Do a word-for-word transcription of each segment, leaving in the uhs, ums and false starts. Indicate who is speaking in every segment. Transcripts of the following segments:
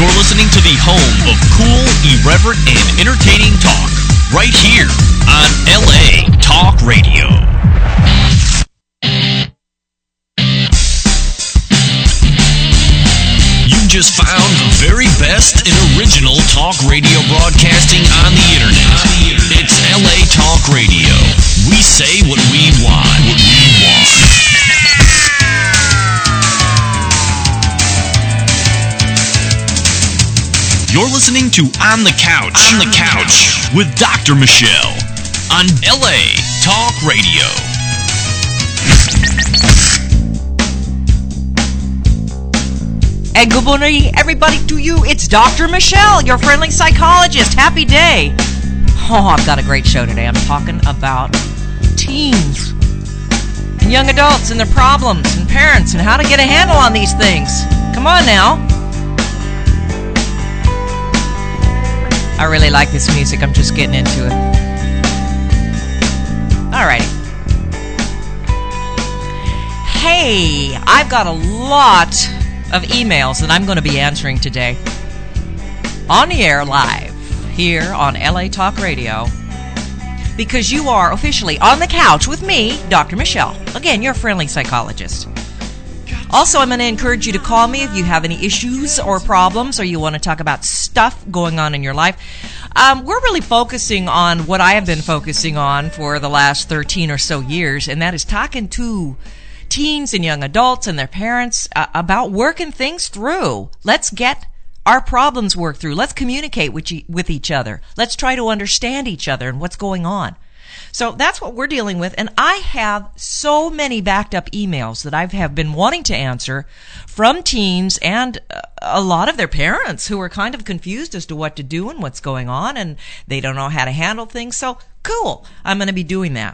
Speaker 1: You're listening to the home of cool, irreverent, and entertaining talk. Right here on L A Talk Radio. You just found the very best and original talk radio broadcasting on the internet. It's L A Talk Radio. We say what we want. What we want. You're listening to On the Couch, On the Couch with Doctor Michelle on L A Talk Radio.
Speaker 2: And good morning, everybody, to you. It's Doctor Michelle, your friendly psychologist. Happy day. Oh, I've got a great show today. I'm talking about teens and young adults and their problems and parents and how to get a handle on these things. Come on now. I really like this music. I'm just getting into it. Alrighty. Hey, I've got a lot of emails that I'm going to be answering today on the air live here on L A Talk Radio, because you are officially on the couch with me, Doctor Michelle. Again, your friendly psychologist. Also, I'm going to encourage you to call me if you have any issues or problems, or you want to talk about stuff going on in your life. Um, we're really focusing on what I have been focusing on for the last thirteen or so years, and that is talking to teens and young adults and their parents uh, about working things through. Let's get our problems worked through. Let's communicate with, e- with each other. Let's try to understand each other and what's going on. So that's what we're dealing with, and I have so many backed up emails that I have been wanting to answer from teens and a lot of their parents who are kind of confused as to what to do and what's going on, and they don't know how to handle things. So cool, I'm going to be doing that.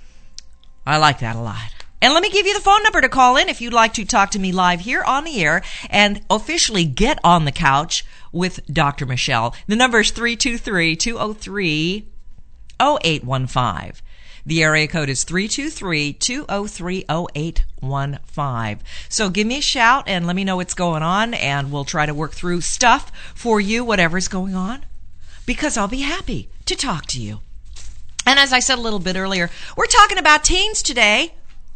Speaker 2: I like that a lot. And let me give you the phone number to call in if you'd like to talk to me live here on the air and officially get on the couch with Doctor Michelle. The number is three two three, two oh three, oh eight one five. The area code is three two three, two oh three, oh eight one five. So give me a shout and let me know what's going on, and we'll try to work through stuff for you, whatever's going on, because I'll be happy to talk to you. And as I said a little bit earlier, we're talking about teens today.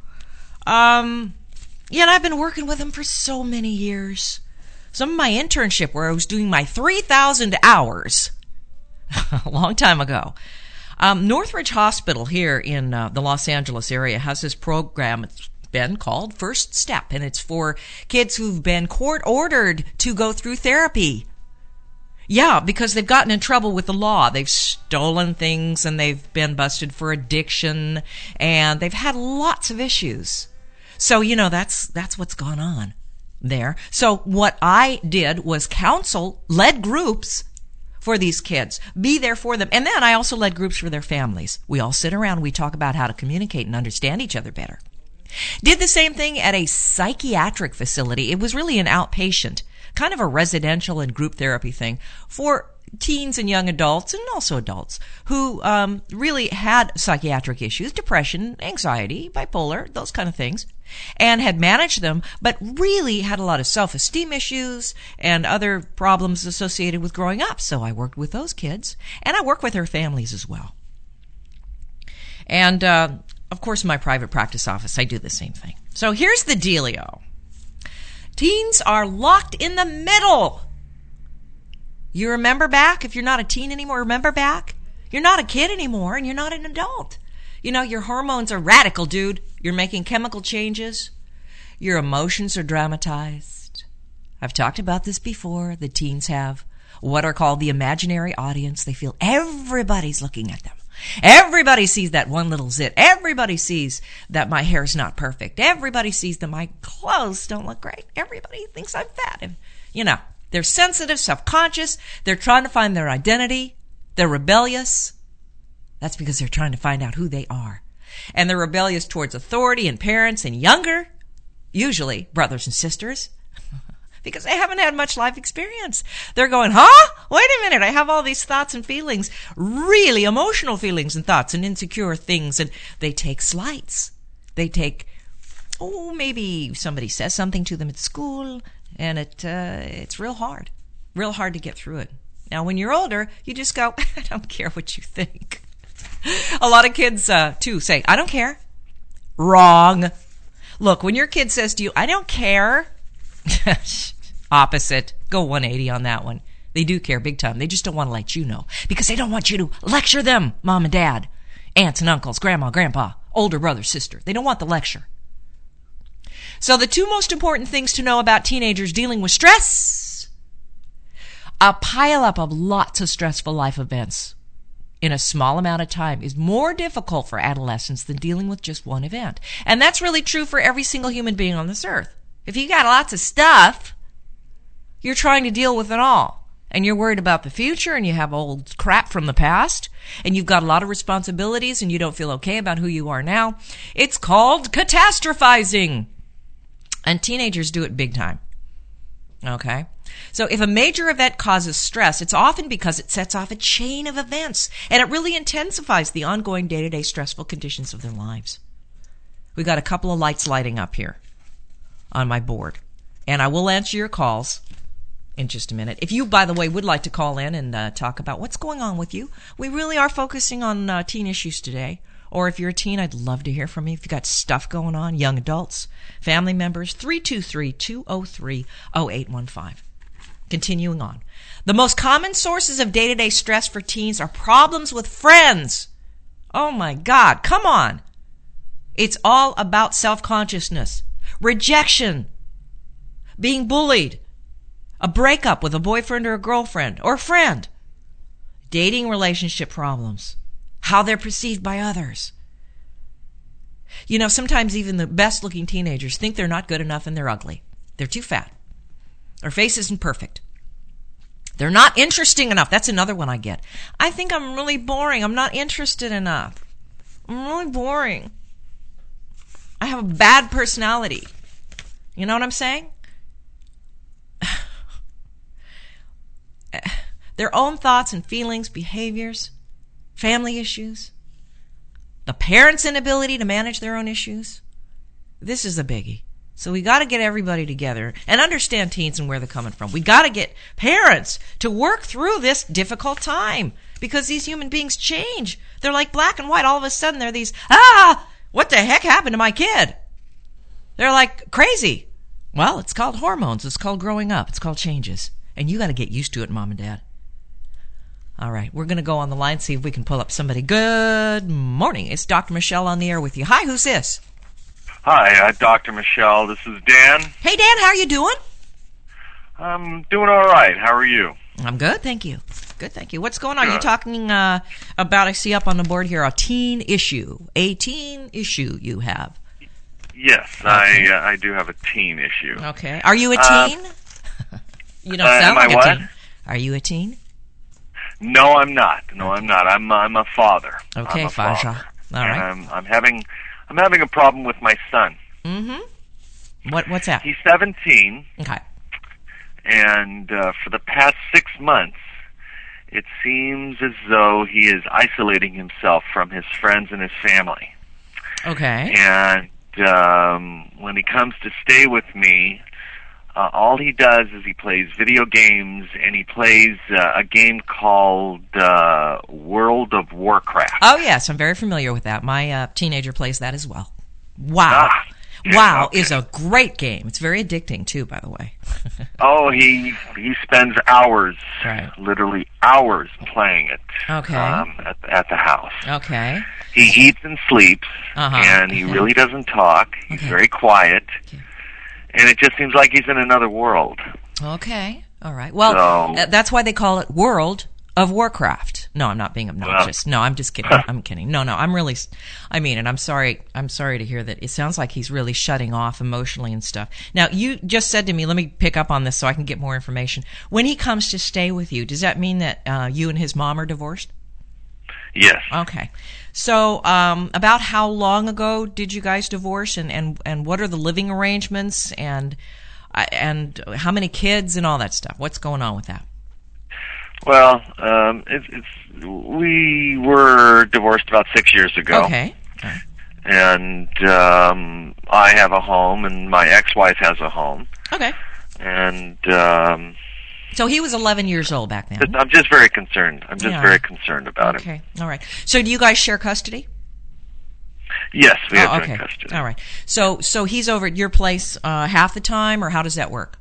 Speaker 2: Um, yeah, and I've been working with them for so many years. Some of my internship where I was doing my three thousand hours a long time ago. Um, Northridge Hospital here in uh, the Los Angeles area has this program. It's been called First Step, and it's for kids who've been court-ordered to go through therapy. Yeah, because they've gotten in trouble with the law. They've stolen things, and they've been busted for addiction, and they've had lots of issues. So, you know, that's that's what's gone on there. So what I did was counsel, led groups for these kids, be there for them. And then I also led groups for their families. We all sit around, we talk about how to communicate and understand each other better. Did the same thing at a psychiatric facility. It was really an outpatient, kind of a residential and group therapy thing for teens and young adults, and also adults, who um, really had psychiatric issues, depression, anxiety, bipolar, those kind of things, and had managed them, but really had a lot of self-esteem issues and other problems associated with growing up. So I worked with those kids, and I work with their families as well. And, uh, of course, in my private practice office, I do the same thing. So here's the dealio. Teens are locked in the middle. You remember back? If you're not a teen anymore, remember back? You're not a kid anymore, and you're not an adult. You know, your hormones are radical, dude. You're making chemical changes. Your emotions are dramatized. I've talked about this before. The teens have what are called the imaginary audience. They feel everybody's looking at them. Everybody sees that one little zit. Everybody sees that my hair's not perfect. Everybody sees that my clothes don't look great. Everybody thinks I'm fat. And, you know, they're sensitive, self-conscious. They're trying to find their identity. They're rebellious. That's because they're trying to find out who they are. And they're rebellious towards authority and parents and younger, usually brothers and sisters, because they haven't had much life experience. They're going, huh? Wait a minute, I have all these thoughts and feelings, really emotional feelings and thoughts and insecure things, and they take slights. They take, oh, maybe somebody says something to them at school, and it uh, it's real hard. Real hard to get through it. Now, when you're older, you just go, I don't care what you think. A lot of kids, uh, too, say, I don't care. Wrong. Look, when your kid says to you, I don't care, opposite. Go one eighty on that one. They do care big time. They just don't want to let you know because they don't want you to lecture them, mom and dad, aunts and uncles, grandma, grandpa, older brother, sister. They don't want the lecture. So the two most important things to know about teenagers dealing with stress: a pileup of lots of stressful life events in a small amount of time is more difficult for adolescents than dealing with just one event. And that's really true for every single human being on this earth. If you got lots of stuff, you're trying to deal with it all. And you're worried about the future, and you have old crap from the past, and you've got a lot of responsibilities, and you don't feel okay about who you are now. It's called catastrophizing. And teenagers do it big time. Okay? So if a major event causes stress, it's often because it sets off a chain of events, and it really intensifies the ongoing day-to-day stressful conditions of their lives. We got a couple of lights lighting up here on my board, and I will answer your calls in just a minute. If you, by the way, would like to call in and uh, talk about what's going on with you, we really are focusing on uh, teen issues today. Or if you're a teen, I'd love to hear from you. If you've got stuff going on, young adults, family members, three two three, two oh three, oh eight one five. Continuing on. The most common sources of day-to-day stress for teens are problems with friends. Oh my God, come on. It's all about self-consciousness, rejection, being bullied, a breakup with a boyfriend or a girlfriend or a friend, dating relationship problems, how they're perceived by others. You know, sometimes even the best-looking teenagers think they're not good enough and they're ugly. They're too fat. Their face isn't perfect. They're not interesting enough. That's another one I get. I think I'm really boring. I'm not interested enough. I'm really boring. I have a bad personality. You know what I'm saying? Their own thoughts and feelings, behaviors, family issues, the parents' inability to manage their own issues. This is a biggie. So we got to get everybody together and understand teens and where they're coming from. We got to get parents to work through this difficult time because these human beings change. They're like black and white. All of a sudden, they're these, ah, what the heck happened to my kid? They're like crazy. Well, it's called hormones. It's called growing up. It's called changes. And you got to get used to it, Mom and Dad. All right, we're going to go on the line, see if we can pull up somebody. Good morning. It's Doctor Michelle on the air with you. Hi, who's this?
Speaker 3: Hi, uh, Doctor Michelle. This is Dan.
Speaker 2: Hey, Dan, how are you doing?
Speaker 3: I'm doing all right. How are you?
Speaker 2: I'm good, thank you. Good, thank you. What's going on?
Speaker 3: Good.
Speaker 2: You're talking uh, about, I see up on the board here, a teen issue. A teen issue you have.
Speaker 3: Yes, okay. I uh, I do have a teen issue.
Speaker 2: Okay. Are you a
Speaker 3: uh,
Speaker 2: teen? You don't
Speaker 3: uh,
Speaker 2: sound like
Speaker 3: am I
Speaker 2: a
Speaker 3: what?
Speaker 2: teen. Are you a teen?
Speaker 3: No, I'm not. No, I'm not. I'm I'm a father.
Speaker 2: Okay,
Speaker 3: I'm a
Speaker 2: father.
Speaker 3: father.
Speaker 2: All right.
Speaker 3: I'm, I'm having I'm having a problem with my son.
Speaker 2: Mm-hmm. What what's that?
Speaker 3: He's seventeen.
Speaker 2: Okay.
Speaker 3: And uh, for the past six months, it seems as though he is isolating himself from his friends and his family.
Speaker 2: Okay.
Speaker 3: And um, when he comes to stay with me, uh, all he does is he plays video games, and he plays uh, a game called uh, World of Warcraft.
Speaker 2: Oh, yes, I'm very familiar with that. My uh, teenager plays that as well. Wow.
Speaker 3: Ah,
Speaker 2: wow
Speaker 3: okay.
Speaker 2: is a great game. It's very addicting, too, by the way.
Speaker 3: Oh, he he spends hours,
Speaker 2: right.
Speaker 3: literally hours playing it
Speaker 2: okay.
Speaker 3: um, at, at the house.
Speaker 2: Okay.
Speaker 3: He eats and sleeps,
Speaker 2: uh-huh.
Speaker 3: and he
Speaker 2: okay.
Speaker 3: really doesn't talk. He's
Speaker 2: okay.
Speaker 3: very quiet,
Speaker 2: okay.
Speaker 3: and it just seems like he's in another world.
Speaker 2: Okay. All right. Well,
Speaker 3: so,
Speaker 2: uh, that's why they call it World of Warcraft. No, I'm not being obnoxious. Well, no, I'm just kidding. I'm kidding. No, no, I'm really, I mean, and I'm sorry, I'm sorry to hear that. It sounds like he's really shutting off emotionally and stuff. Now, you just said to me, let me pick up on this so I can get more information. When he comes to stay with you, does that mean that uh, you and his mom are divorced?
Speaker 3: Yes.
Speaker 2: Okay. So, um, about how long ago did you guys divorce, and, and, and what are the living arrangements, and uh, and how many kids and all that stuff? What's going on with that?
Speaker 3: Well, um, it's, it's we were divorced about six years ago.
Speaker 2: Okay. okay.
Speaker 3: And um, I have a home, and my ex-wife has a home.
Speaker 2: Okay.
Speaker 3: And um,
Speaker 2: So he was eleven years old back then.
Speaker 3: I'm just very concerned. I'm just
Speaker 2: Yeah.
Speaker 3: very concerned about
Speaker 2: Okay.
Speaker 3: him.
Speaker 2: All right. So do you guys share custody?
Speaker 3: Yes, we have
Speaker 2: Oh,
Speaker 3: joint
Speaker 2: okay.
Speaker 3: custody.
Speaker 2: All right. So so he's over at your place uh, half the time, or how does that work?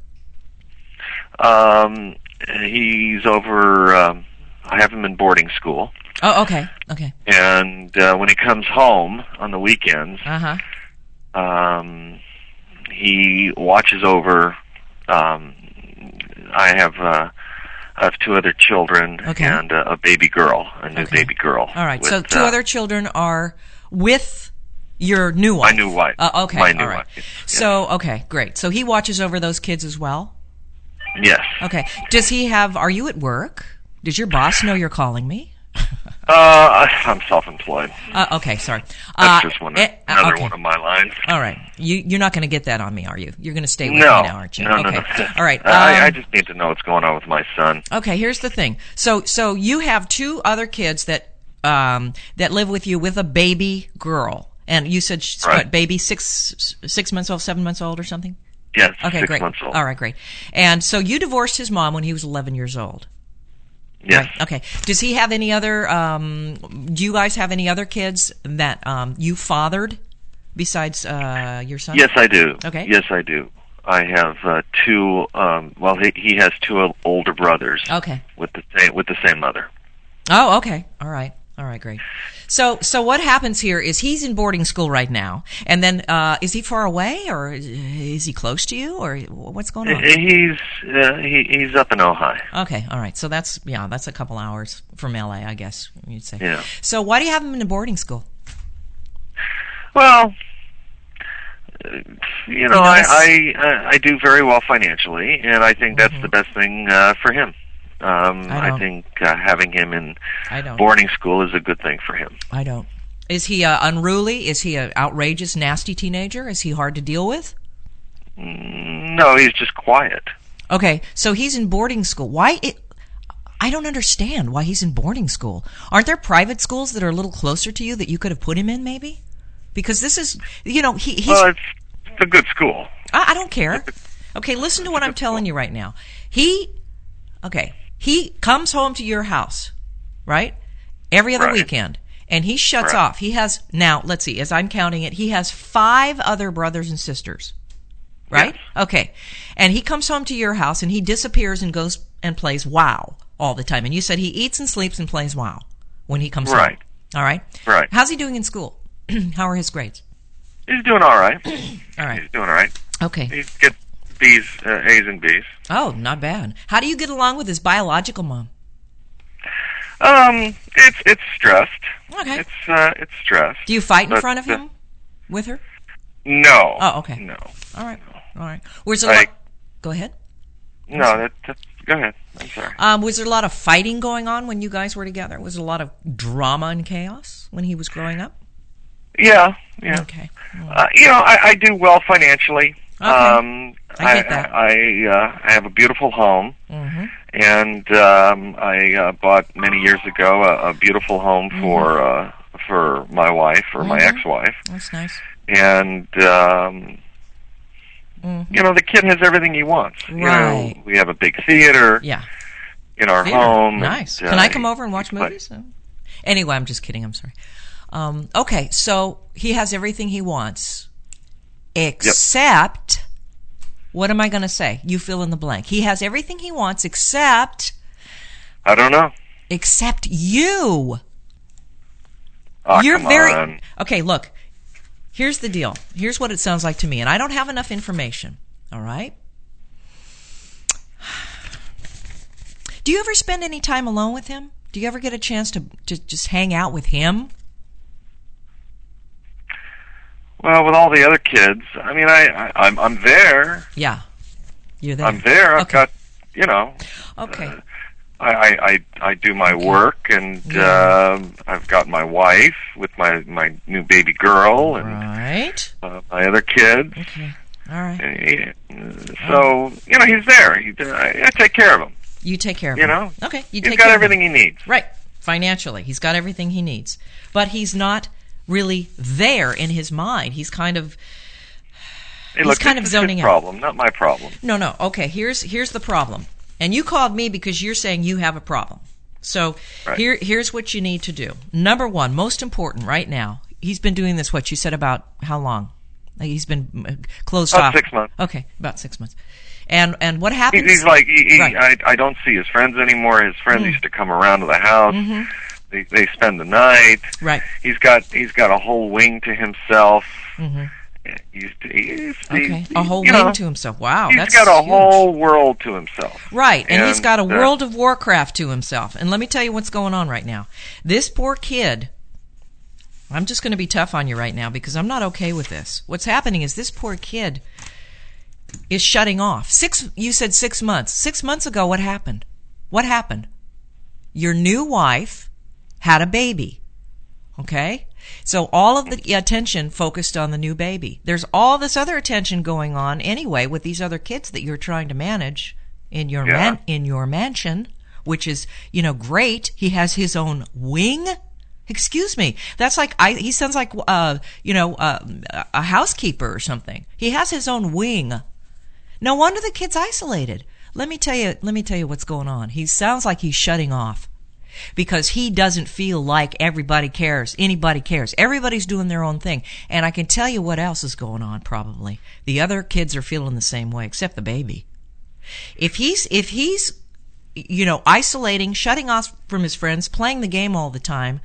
Speaker 3: Um, he's over. Um, I have him in boarding school,
Speaker 2: Oh, okay. Okay.
Speaker 3: and uh, when he comes home on the weekends,
Speaker 2: Uh huh.
Speaker 3: um, he watches over. Um, I have. Uh, I have two other children
Speaker 2: Okay.
Speaker 3: and uh, a baby girl, a new
Speaker 2: Okay.
Speaker 3: baby girl.
Speaker 2: All right.
Speaker 3: with,
Speaker 2: So two
Speaker 3: uh,
Speaker 2: other children are with your new
Speaker 3: my
Speaker 2: wife.
Speaker 3: new wife.
Speaker 2: Uh, okay.
Speaker 3: My new
Speaker 2: all right.
Speaker 3: wife. Yes.
Speaker 2: So okay, great. So he watches over those kids as well.
Speaker 3: Yes.
Speaker 2: Okay. Does he have? Are you at work? Does your boss know you're calling me?
Speaker 3: Uh, I'm self-employed.
Speaker 2: Uh, okay. Sorry.
Speaker 3: That's
Speaker 2: Uh,
Speaker 3: just one,
Speaker 2: eh, uh,
Speaker 3: another
Speaker 2: okay.
Speaker 3: one of my lines.
Speaker 2: All right. You you're not going to get that on me, are you? You're going to stay with
Speaker 3: No,
Speaker 2: me now, aren't you?
Speaker 3: no,
Speaker 2: okay.
Speaker 3: no, no.
Speaker 2: All right.
Speaker 3: I, I
Speaker 2: Um,
Speaker 3: just need to know what's going on with my son.
Speaker 2: Okay, here's the thing. So, so you have two other kids that um, that live with you with a baby girl, and you said she's
Speaker 3: Right.
Speaker 2: what, baby six six months old, seven months old, or something.
Speaker 3: Yes,
Speaker 2: Okay,
Speaker 3: six
Speaker 2: great.
Speaker 3: months old.
Speaker 2: All right, great. And so you divorced his mom when he was eleven years old.
Speaker 3: Yes.
Speaker 2: Right. Okay. Does he have any other? Um, do you guys have any other kids that um, you fathered besides uh, your son?
Speaker 3: Yes, I do.
Speaker 2: Okay.
Speaker 3: Yes, I do. I have uh, two. Um, well, he, he has two older brothers
Speaker 2: Okay.
Speaker 3: with the same with the same mother.
Speaker 2: Oh, okay. All right. All right, great. So, so what happens here is he's in boarding school right now, and then uh, is he far away, or is, is he close to you, or what's going on?
Speaker 3: He's uh, he, he's up in Ojai.
Speaker 2: Okay, all right. So that's yeah, that's a couple hours from L A, I guess you'd say.
Speaker 3: Yeah.
Speaker 2: So why do you have him in boarding school?
Speaker 3: Well, uh, you know,
Speaker 2: You
Speaker 3: I,
Speaker 2: notice-
Speaker 3: I I I do very well financially, and I think that's the best thing uh, for him. Um,
Speaker 2: I
Speaker 3: I,
Speaker 2: don't-
Speaker 3: think uh, having him in
Speaker 2: I don't.
Speaker 3: boarding school is a good thing for him.
Speaker 2: I don't. Is he uh, unruly? Is he an outrageous, nasty teenager? Is he hard to deal with?
Speaker 3: Mm, No, he's just quiet.
Speaker 2: Okay, so he's in boarding school. Why? It, I don't understand why he's in boarding school. Aren't there private schools that are a little closer to you that you could have put him in, maybe? Because this is, you know, he, he's.
Speaker 3: Well, it's, it's a good school.
Speaker 2: I, I don't care. Okay, listen to what I'm telling you right now. He, okay, he comes home to your house, right? Every other
Speaker 3: Right.
Speaker 2: weekend. And he shuts
Speaker 3: Right.
Speaker 2: off. He has, now, let's see, as I'm counting it, he has five other brothers and sisters. Right?
Speaker 3: Yes.
Speaker 2: Okay. And he comes home to your house and he disappears and goes and plays WoW all the time. And you said he eats and sleeps and plays WoW when he comes
Speaker 3: Right.
Speaker 2: home. All right?
Speaker 3: Right.
Speaker 2: How's he doing in school? How are his grades?
Speaker 3: He's doing all right.
Speaker 2: All right.
Speaker 3: He's doing all right.
Speaker 2: Okay.
Speaker 3: He gets B's, uh, A's and B's.
Speaker 2: Oh, not bad. How do you get along with his biological mom?
Speaker 3: Um, it's it's stressed.
Speaker 2: Okay.
Speaker 3: It's uh, it's stressed.
Speaker 2: Do you fight in
Speaker 3: But,
Speaker 2: front of
Speaker 3: uh,
Speaker 2: him with her?
Speaker 3: No.
Speaker 2: Oh, okay.
Speaker 3: No.
Speaker 2: All right. All right. Was there
Speaker 3: Like-
Speaker 2: a lot, go ahead.
Speaker 3: No. That, that. Go ahead. I'm sorry.
Speaker 2: Um, was there a lot of fighting going on when you guys were together? Was there a lot of drama and chaos when he was growing up?
Speaker 3: Yeah. Yeah.
Speaker 2: Okay.
Speaker 3: Uh, you know, I, I do well financially.
Speaker 2: Okay.
Speaker 3: Um,
Speaker 2: I get that.
Speaker 3: I I, uh, I have a beautiful home,
Speaker 2: Mm-hmm.
Speaker 3: and um, I uh, bought many years ago a, a beautiful home for uh, for my wife or my
Speaker 2: Mhm.
Speaker 3: ex-wife,
Speaker 2: That's nice.
Speaker 3: and um,
Speaker 2: Mhm.
Speaker 3: you know the kid has everything he wants. You
Speaker 2: Right.
Speaker 3: know, we have a big theater
Speaker 2: Yeah.
Speaker 3: in our
Speaker 2: Theater.
Speaker 3: home.
Speaker 2: Nice.
Speaker 3: and,
Speaker 2: Can
Speaker 3: uh,
Speaker 2: I come over and watch
Speaker 3: he play-
Speaker 2: movies? Anyway, I'm just kidding. I'm sorry. Um, okay, so he has everything he wants, except, what am I going to say? You fill in the blank. He has everything he wants except,
Speaker 3: I don't know.
Speaker 2: except you.
Speaker 3: Oh,
Speaker 2: You're
Speaker 3: come
Speaker 2: very
Speaker 3: on.
Speaker 2: okay. Look, here's the deal. Here's what it sounds like to me, and I don't have enough information. All right. Do you ever spend any time alone with him? Do you ever get a chance to to just hang out with him?
Speaker 3: Well, with all the other kids, I mean, I, I I'm I'm there.
Speaker 2: Yeah, you're there.
Speaker 3: I'm there. I've
Speaker 2: Okay.
Speaker 3: got, you know.
Speaker 2: Okay.
Speaker 3: Uh, I, I, I, I do my
Speaker 2: Okay.
Speaker 3: work, and
Speaker 2: Yeah.
Speaker 3: um I've got my wife with my, my new baby girl, and
Speaker 2: Right.
Speaker 3: uh, my other kids.
Speaker 2: Okay. All right.
Speaker 3: And he- so, you know, he's there. He, I, I take care of him.
Speaker 2: You take care of
Speaker 3: You
Speaker 2: him.
Speaker 3: know?
Speaker 2: Okay. You
Speaker 3: He's
Speaker 2: take
Speaker 3: got
Speaker 2: care of him.
Speaker 3: everything he needs.
Speaker 2: Right. Financially, he's got everything he needs, but he's not really there in his mind. He's kind of
Speaker 3: Hey,
Speaker 2: He's
Speaker 3: look,
Speaker 2: kind
Speaker 3: this
Speaker 2: of
Speaker 3: is
Speaker 2: zoning
Speaker 3: his
Speaker 2: out.
Speaker 3: problem, not my problem.
Speaker 2: no, no. Okay. Here's here's the problem. And you called me because you're saying you have a problem. So
Speaker 3: right.
Speaker 2: here, here's what you need to do. Number one, most important right now, he's been doing this, what you said, about how long? Like he's been closed
Speaker 3: about
Speaker 2: off.
Speaker 3: Six months.
Speaker 2: Okay, about six months. And and what happens?
Speaker 3: He's, he's like, he, he,
Speaker 2: right.
Speaker 3: I, I don't see his friends anymore. His friends
Speaker 2: mm.
Speaker 3: used to come around to the house.
Speaker 2: Mm-hmm.
Speaker 3: They they spend the night.
Speaker 2: Right.
Speaker 3: He's got he's got a whole wing to himself.
Speaker 2: Mm-hmm.
Speaker 3: He's, he's,
Speaker 2: okay,
Speaker 3: he's,
Speaker 2: a whole wing
Speaker 3: know,
Speaker 2: to himself. Wow,
Speaker 3: he's
Speaker 2: that's
Speaker 3: got a
Speaker 2: huge.
Speaker 3: whole world to himself.
Speaker 2: Right, and, and he's got a
Speaker 3: uh,
Speaker 2: World of Warcraft to himself. And let me tell you what's going on right now. This poor kid, I'm just going to be tough on you right now because I'm not okay with this. What's happening is this poor kid is shutting off. Six, you said six months. Six months ago, what happened? What happened? Your new wife had a baby. Okay? So all of the attention focused on the new baby. There's all this other attention going on anyway with these other kids that you're trying to manage in your
Speaker 3: yeah.
Speaker 2: man, in your mansion, which is, you know, great. He has his own wing. Excuse me. That's like I he sounds like uh, you know, uh, a housekeeper or something. He has his own wing. No wonder the kid's isolated. Let me tell you, let me tell you what's going on. He sounds like he's shutting off. Because he doesn't feel like everybody cares, anybody cares. Everybody's doing their own thing. And I can tell you what else is going on probably. The other kids are feeling the same way, except the baby. If he's, if he's, you know, isolating, shutting off from his friends, playing the game all the time,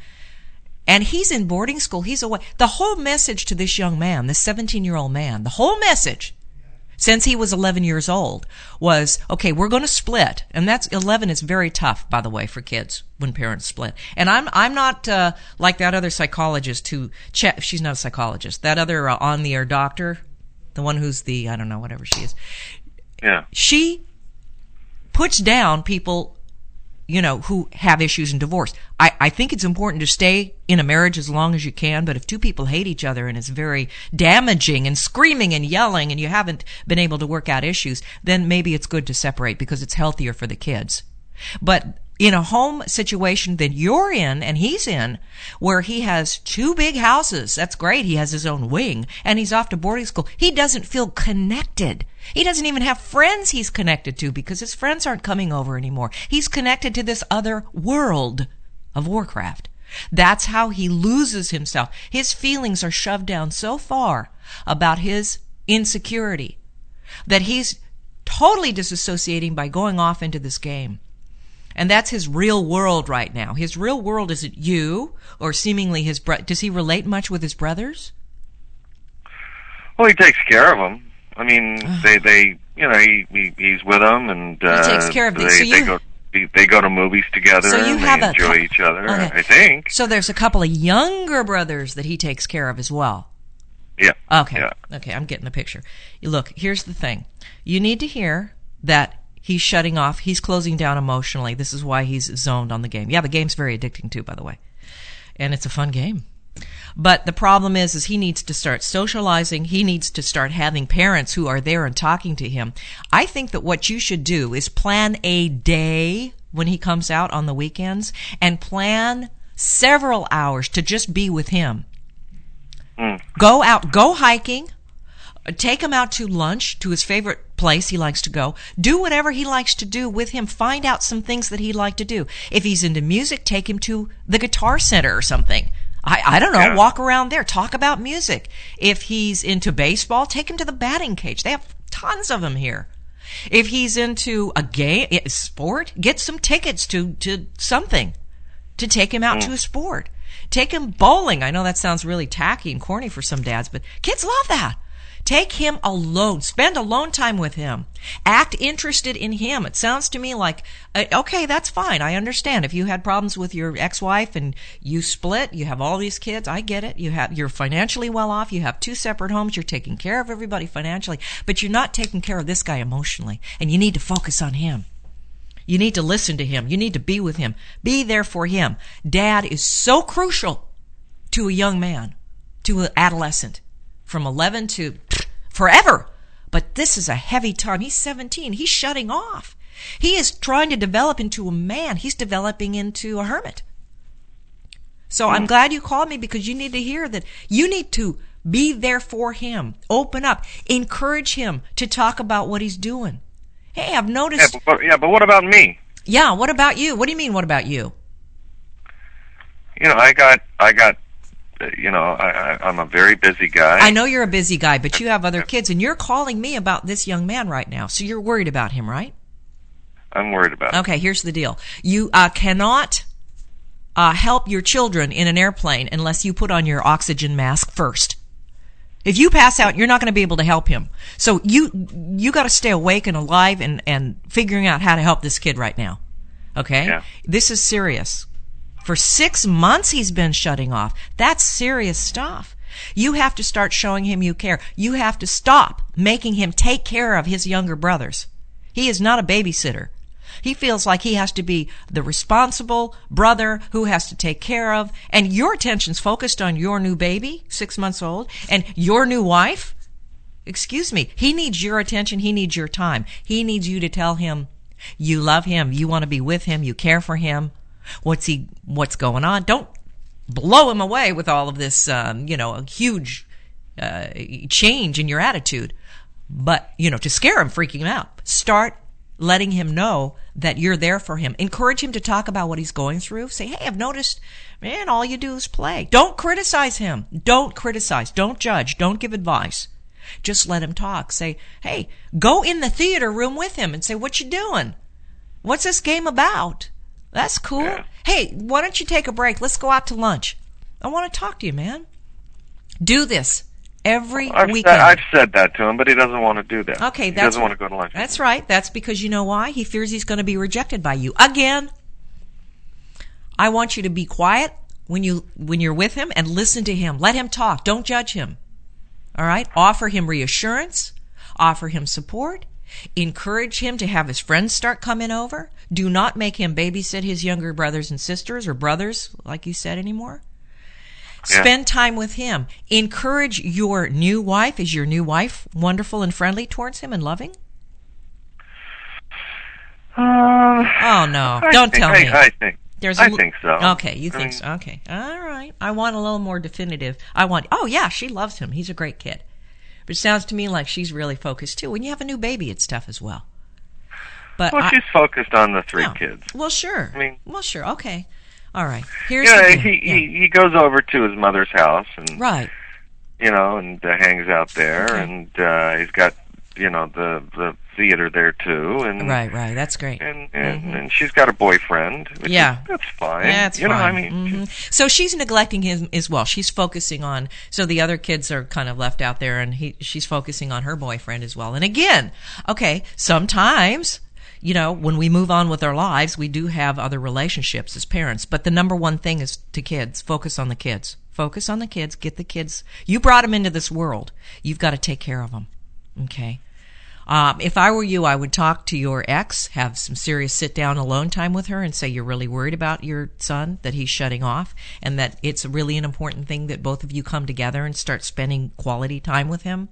Speaker 2: and he's in boarding school, he's away. The whole message to this young man, this seventeen-year-old man, the whole message since he was eleven years old was, okay, we're going to split. And that's, eleven is very tough, by the way, for kids when parents split. And I'm I'm not uh, like that other psychologist who, che- she's not a psychologist, that other uh, on-the-air doctor, the one who's the, I don't know, whatever she is.
Speaker 3: Yeah.
Speaker 2: She puts down people, you know, who have issues in divorce. I, I think it's important to stay in a marriage as long as you can, but if two people hate each other and it's very damaging and screaming and yelling and you haven't been able to work out issues, then maybe it's good to separate because it's healthier for the kids. But in a home situation that you're in and he's in, where he has two big houses, that's great, he has his own wing, and he's off to boarding school, he doesn't feel connected. He doesn't even have friends he's connected to because his friends aren't coming over anymore. He's connected to this other world of Warcraft. That's how he loses himself. His feelings are shoved down so far about his insecurity that he's totally disassociating by going off into this game. And that's his real world right now. His real world isn't you or seemingly his bro- does he relate much with his brothers?
Speaker 3: Well, he takes care of them. I mean, they, they, you know, he, he he's with them, and uh,
Speaker 2: he takes care of them.
Speaker 3: They,
Speaker 2: so
Speaker 3: they
Speaker 2: you,
Speaker 3: go, they go to movies together,
Speaker 2: so you
Speaker 3: and
Speaker 2: have
Speaker 3: they
Speaker 2: a,
Speaker 3: enjoy each other.
Speaker 2: Okay.
Speaker 3: I think.
Speaker 2: So there's a couple of younger brothers that he takes care of as well.
Speaker 3: Yeah.
Speaker 2: Okay.
Speaker 3: Yeah.
Speaker 2: Okay, I'm getting the picture. Look, here's the thing. You need to hear that he's shutting off. He's closing down emotionally. This is why he's zoned on the game. Yeah, the game's very addicting too, by the way, and it's a fun game. But the problem is, is he needs to start socializing. He needs to start having parents who are there and talking to him. I think that what you should do is plan a day when he comes out on the weekends and plan several hours to just be with him.
Speaker 3: Mm.
Speaker 2: Go out, go hiking, take him out to lunch, to his favorite place he likes to go. Do whatever he likes to do with him. Find out some things that he'd like to do. If he's into music, take him to the Guitar Center or something. I, I don't know,
Speaker 3: yeah. Walk
Speaker 2: around there, talk about music. If he's into baseball, take him to the batting cage. They have tons of them here. If he's into a game, a sport, get some tickets to, to something to take him out mm. to a sport. Take him bowling. I know that sounds really tacky and corny for some dads, but kids love that. Take him alone. Spend alone time with him. Act interested in him. It sounds to me like, uh, okay, that's fine. I understand. If you had problems with your ex-wife and you split, you have all these kids, I get it. You have, you're financially well off. You have two separate homes. You're taking care of everybody financially, but you're not taking care of this guy emotionally, and you need to focus on him. You need to listen to him. You need to be with him. Be there for him. Dad is so crucial to a young man, to an adolescent. From eleven to forever. But this is a heavy time. He's seventeen. He's shutting off. He is trying to develop into a man. He's developing into a hermit. So I'm glad you called me because you need to hear that you need to be there for him. Open up. Encourage him to talk about what he's doing. Hey, I've noticed...
Speaker 3: Yeah but, yeah, but what about me?
Speaker 2: Yeah, what about you? What do you mean, what about you?
Speaker 3: You know, I got, I got, you know, I, I, I'm a very busy guy.
Speaker 2: I know you're a busy guy, but you have other kids, and you're calling me about this young man right now, so you're worried about him, right?
Speaker 3: I'm worried about it.
Speaker 2: Okay, here's the deal. You uh, cannot uh, help your children in an airplane unless you put on your oxygen mask first. If you pass out, you're not going to be able to help him. So you you got to stay awake and alive and, and figuring out how to help this kid right now. Okay?
Speaker 3: Yeah.
Speaker 2: This is serious. For six months he's been shutting off. That's serious stuff. You have to start showing him you care. You have to stop making him take care of his younger brothers. He is not a babysitter. He feels like he has to be the responsible brother who has to take care of, and your attention's focused on your new baby, six months old, and your new wife. Excuse me. He needs your attention. He needs your time. He needs you to tell him you love him, you want to be with him, you care for him. What's he? What's going on? Don't blow him away with all of this, um, you know, a huge uh, change in your attitude. But, you know, to scare him, freaking him out. Start letting him know that you're there for him. Encourage him to talk about what he's going through. Say, hey, I've noticed, man, all you do is play. Don't criticize him. Don't criticize. Don't judge. Don't give advice. Just let him talk. Say, hey, go in the theater room with him and say, what you doing? What's this game about? That's cool.
Speaker 3: Yeah.
Speaker 2: Hey, why don't you take a break? Let's go out to lunch. I want to talk to you, man. Do this. Every
Speaker 3: I've
Speaker 2: weekend.
Speaker 3: Said, I've said that to him, but he doesn't want to do that.
Speaker 2: Okay,
Speaker 3: he
Speaker 2: that's
Speaker 3: doesn't want to go to lunch.
Speaker 2: That's right. That's because you know why? He fears he's going to be rejected by you again. I want you to be quiet when you when you're with him and listen to him. Let him talk. Don't judge him. All right? Offer him reassurance. Offer him support. Encourage him to have his friends start coming over. Do not make him babysit his younger brothers and sisters or brothers, like you said, anymore.
Speaker 3: Yeah.
Speaker 2: Spend time with him. Encourage your new wife. Is your new wife wonderful and friendly towards him and loving?
Speaker 3: Uh,
Speaker 2: oh, no.
Speaker 3: I
Speaker 2: Don't
Speaker 3: think,
Speaker 2: tell
Speaker 3: I,
Speaker 2: me.
Speaker 3: I think.
Speaker 2: There's
Speaker 3: I
Speaker 2: a,
Speaker 3: think so.
Speaker 2: Okay, you
Speaker 3: I
Speaker 2: think
Speaker 3: mean,
Speaker 2: so. Okay. All right. I want a little more definitive. I want, oh, yeah, she loves him. He's a great kid. But it sounds to me like she's really focused, too. When you have a new baby, it's tough as well. But
Speaker 3: well,
Speaker 2: I,
Speaker 3: she's focused on the three
Speaker 2: no.
Speaker 3: kids.
Speaker 2: Well, sure.
Speaker 3: I mean,
Speaker 2: well, sure. Okay. All right. Here's
Speaker 3: you know,
Speaker 2: the
Speaker 3: he,
Speaker 2: yeah.
Speaker 3: he he goes over to his mother's house and
Speaker 2: right.
Speaker 3: you know, and uh, hangs out there,
Speaker 2: Okay.
Speaker 3: and uh, he's got you know the the theater there too, and
Speaker 2: Right, right. That's great.
Speaker 3: and and,
Speaker 2: Mhm.
Speaker 3: and she's got a boyfriend. Which
Speaker 2: Yeah.
Speaker 3: is, that's fine.
Speaker 2: Yeah, that's
Speaker 3: you
Speaker 2: fine.
Speaker 3: know, I mean,
Speaker 2: Mhm. So she's neglecting him as well. She's focusing on, so the other kids are kind of left out there, and he, she's focusing on her boyfriend as well. And again, okay, sometimes, you know, when we move on with our lives, we do have other relationships as parents. But the number one thing is to kids. Focus on the kids. Focus on the kids. Get the kids. You brought them into this world. You've got to take care of them. Okay? Um, if I were you, I would talk to your ex, have some serious sit-down alone time with her and say you're really worried about your son, that he's shutting off, and that it's really an important thing that both of you come together and start spending quality time with him.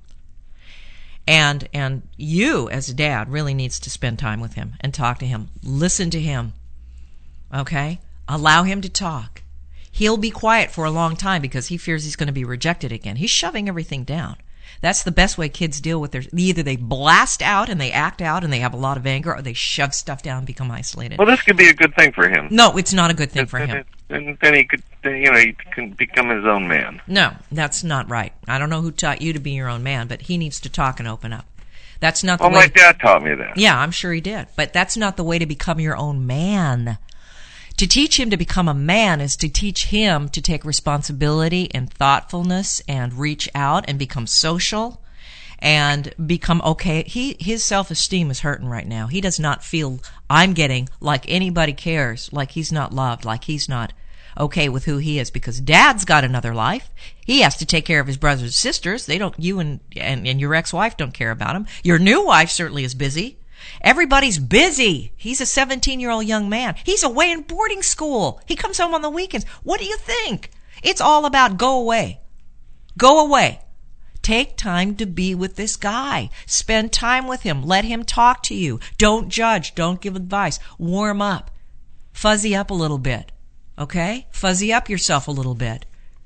Speaker 2: And and you, as a dad, really needs to spend time with him and talk to him. Listen to him. Okay? Allow him to talk. He'll be quiet for a long time because he fears he's going to be rejected again. He's shoving everything down. That's the best way kids deal with their... Either they blast out and they act out and they have a lot of anger, or they shove stuff down and become isolated.
Speaker 3: well, this could be a good thing for him.
Speaker 2: No, it's not a good thing for
Speaker 3: and,
Speaker 2: him.
Speaker 3: And then he could, you know, he can become his own man.
Speaker 2: No, that's not right. I don't know who taught you to be your own man, but he needs to talk and open up. That's not the
Speaker 3: Well,
Speaker 2: way...
Speaker 3: my dad taught me that.
Speaker 2: Yeah, I'm sure he did. But that's not the way to become your own man. To teach him to become a man is to teach him to take responsibility and thoughtfulness and reach out and become social and become okay. He his self-esteem is hurting right now. He does not feel, I'm getting, like anybody cares, like he's not loved, like he's not okay with who he is, because dad's got another life. He has to take care of his brothers and sisters. They don't, you and, and, and your ex-wife don't care about him. Your new wife certainly is busy. Everybody's busy. He's a seventeen-year-old young man. He's away in boarding school. He comes home on the weekends. What do you think? It's all about go away. Go away. Take time to be with this guy. Spend time with him. Let him talk to you. Don't judge. Don't give advice. Warm up. Fuzzy up a little bit. Okay? Fuzzy up yourself a little bit.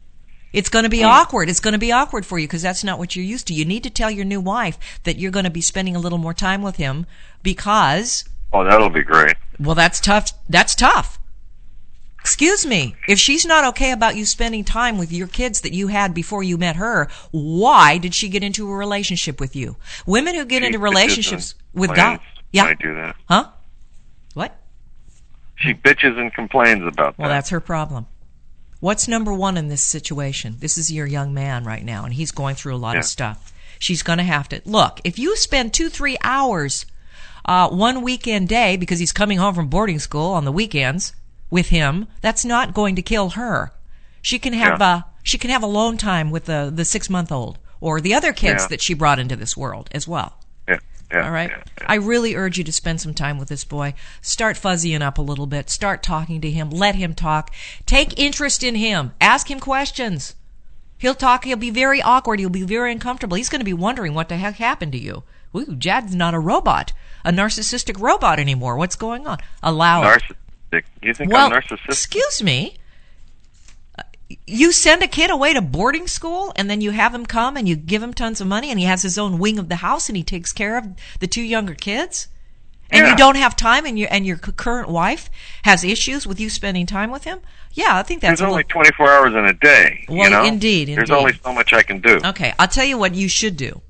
Speaker 2: It's going to be
Speaker 3: mm.
Speaker 2: awkward. It's going to be awkward for you because that's not what you're used to. You need to tell your new wife that you're going to be spending a little more time with him because...
Speaker 3: Oh, that'll be great.
Speaker 2: Well, that's tough. That's tough. Excuse me. If she's not okay about you spending time with your kids that you had before you met her, why did she get into a relationship with you? Women who get
Speaker 3: she
Speaker 2: into relationships with
Speaker 3: God...
Speaker 2: Yeah.
Speaker 3: I do that.
Speaker 2: Huh? What?
Speaker 3: She bitches and complains about that.
Speaker 2: Well, that's her problem. What's number one in this situation? This is your young man right now, and he's going through a lot
Speaker 3: yeah.
Speaker 2: of stuff. She's going to have to... Look, if you spend two, three hours uh, one weekend day, because he's coming home from boarding school on the weekends with him, that's not going to kill her. She can have
Speaker 3: yeah.
Speaker 2: uh, she can have alone time with the, the six-month-old or the other kids
Speaker 3: yeah.
Speaker 2: that she brought into this world as well.
Speaker 3: Yeah. Yeah,
Speaker 2: All right.
Speaker 3: yeah, yeah.
Speaker 2: I really urge you to spend some time with this boy. Start fuzzying up a little bit. Start talking to him. Let him talk. Take interest in him. Ask him questions. He'll talk. He'll be very awkward. He'll be very uncomfortable. He's going to be wondering what the heck happened to you. Ooh, Jad's not a robot, a narcissistic robot anymore. What's going on? Allow it.
Speaker 3: Narcissistic? You think
Speaker 2: well,
Speaker 3: I'm narcissistic?
Speaker 2: Excuse me. You send a kid away to boarding school, and then you have him come, and you give him tons of money, and he has his own wing of the house, and he takes care of the two younger kids, and
Speaker 3: yeah.
Speaker 2: you don't have time, and your and your current wife has issues with you spending time with him. Yeah, I think that's
Speaker 3: There's
Speaker 2: a
Speaker 3: only
Speaker 2: little...
Speaker 3: twenty-four hours in a day.
Speaker 2: Well,
Speaker 3: you know?
Speaker 2: indeed, indeed.
Speaker 3: There's only so much I can do.
Speaker 2: Okay, I'll tell you what you should do.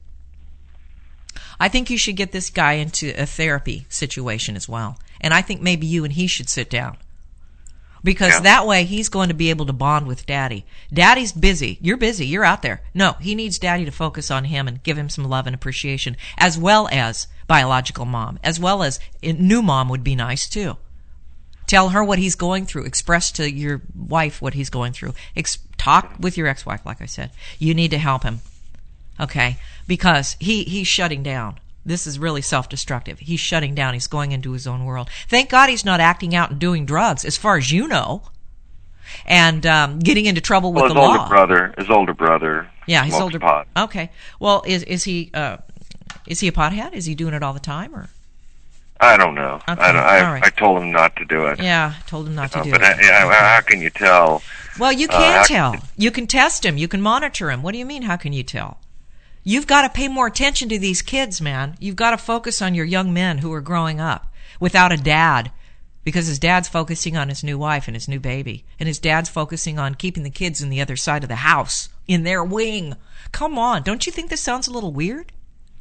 Speaker 2: I think you should get this guy into a therapy situation as well, and I think maybe you and he should sit down. Because
Speaker 3: yeah.
Speaker 2: that way he's going to be able to bond with Daddy. Daddy's busy. You're busy. You're out there. No, he needs Daddy to focus on him and give him some love and appreciation, as well as biological mom, as well as new mom would be nice too. Tell her what he's going through. Express to your wife what he's going through. Ex- talk with your ex-wife, like I said. You need to help him, okay? Because he, he's shutting down. This is really self-destructive. He's shutting down. He's going into his own world. Thank God he's not acting out and doing drugs, as far as you know, and um, getting into trouble with
Speaker 3: well,
Speaker 2: the
Speaker 3: his
Speaker 2: law.
Speaker 3: older brother, his older brother,
Speaker 2: yeah, his
Speaker 3: smokes
Speaker 2: older
Speaker 3: pot.
Speaker 2: Okay. Well, is is he uh, is he a pothead? Is he doing it all the time, or?
Speaker 3: I don't know.
Speaker 2: Okay.
Speaker 3: I, don't, I,
Speaker 2: all right.
Speaker 3: I told him not to do it.
Speaker 2: Yeah, told him not
Speaker 3: you
Speaker 2: to
Speaker 3: know,
Speaker 2: do
Speaker 3: but
Speaker 2: it.
Speaker 3: I, I, how can you tell?
Speaker 2: Well, you
Speaker 3: Uh,
Speaker 2: can
Speaker 3: how
Speaker 2: tell.
Speaker 3: can-
Speaker 2: You can test him. You can monitor him. What do you mean? How can you tell? You've got to pay more attention to these kids, man. You've got to focus on your young men who are growing up without a dad, because his dad's focusing on his new wife and his new baby, and his dad's focusing on keeping the kids in the other side of the house, in their wing. Come on. Don't you think this sounds a little weird?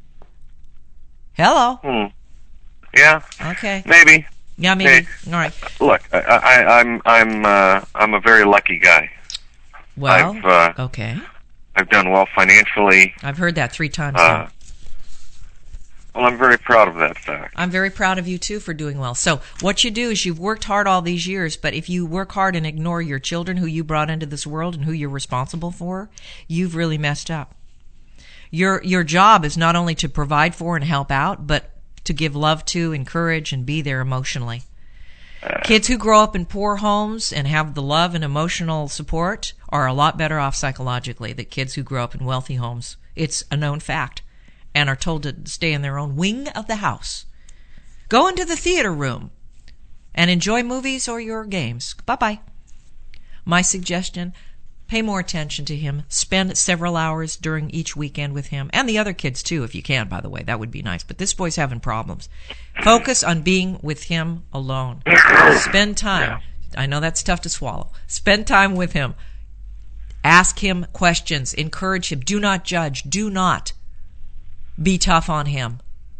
Speaker 2: Hello?
Speaker 3: Hmm. Yeah.
Speaker 2: Okay.
Speaker 3: Maybe.
Speaker 2: Yeah, maybe.
Speaker 3: Hey,
Speaker 2: All right.
Speaker 3: Look, I, I, I'm I'm uh, I'm a very lucky guy.
Speaker 2: Well,
Speaker 3: I've, uh,
Speaker 2: okay.
Speaker 3: I've done well financially.
Speaker 2: I've heard that three times
Speaker 3: Uh,
Speaker 2: now.
Speaker 3: well, I'm very proud of that fact.
Speaker 2: I'm very proud of you, too, for doing well. So what you do is you've worked hard all these years, but if you work hard and ignore your children who you brought into this world and who you're responsible for, you've really messed up. Your your job is not only to provide for and help out, but to give love to, encourage, and be there emotionally.
Speaker 3: Uh,
Speaker 2: Kids who grow up in poor homes and have the love and emotional support are a lot better off psychologically than kids who grow up in wealthy homes. It's a known fact, and are told to stay in their own wing of the house. Go into the theater room and enjoy movies or your games. Bye-bye. My suggestion, pay more attention to him. Spend several hours during each weekend with him, and the other kids too, if you can, by the way. That would be nice. But this boy's having problems. Focus on being with him alone. Spend time. I know that's tough to swallow. Spend time with him. Ask him questions. Encourage him. Do not judge. Do not be tough on him.